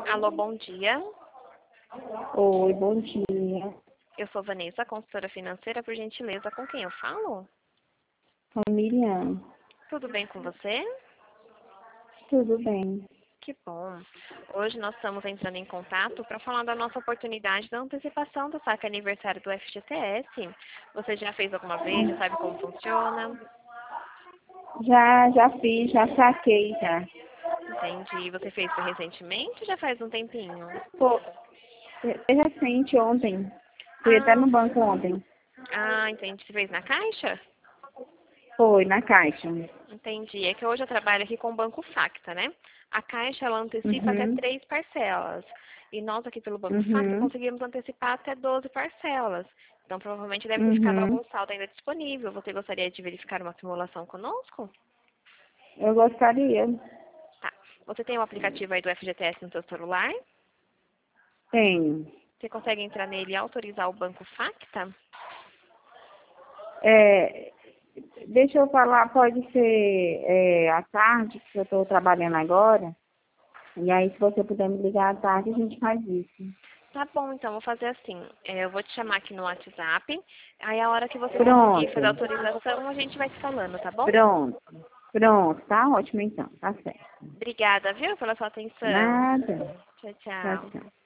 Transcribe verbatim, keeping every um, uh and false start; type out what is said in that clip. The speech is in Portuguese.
Alô, bom dia. Oi, bom dia. Eu sou Vanessa, consultora financeira, por gentileza, com quem eu falo? Família, Tudo bem com você? tudo bem? Que bom. Hoje nós estamos entrando em contato para falar da nossa oportunidade da antecipação do saque aniversário do F G T S. Você já fez alguma vez? Já sabe como funciona? Já, já fiz, já saquei já. Entendi. Você fez foi recentemente ou já faz um tempinho? Pô, é recente ontem. Fui até Ah, no banco ontem. ah, entendi. Você fez na Caixa? Foi, na caixa. Entendi. É que hoje eu trabalho aqui com o Banco Facta, né? A Caixa, ela antecipa até Uhum, três parcelas. E nós aqui pelo Banco Facta uhum, conseguimos antecipar até doze parcelas. Então, provavelmente deve ter ficado uhum. algum saldo ainda disponível. Você gostaria de verificar uma simulação conosco? Eu gostaria. Tá. Você tem o aplicativo aí do F G T S no seu celular? Tenho. Você consegue entrar nele e autorizar o Banco Facta? É, deixa eu falar, pode ser é, à tarde, que eu estou trabalhando agora. E aí, se você puder me ligar à tarde, a gente faz isso. Tá bom, então vou fazer assim. É, eu vou te chamar aqui no WhatsApp. Aí a hora que você conseguir fazer a Pronto, autorização, a gente vai se falando, tá bom? pronto, pronto. Tá ótimo então, tá certo. Obrigada, viu, pela sua atenção. Nada. Tchau, Tchau, tchau. tchau.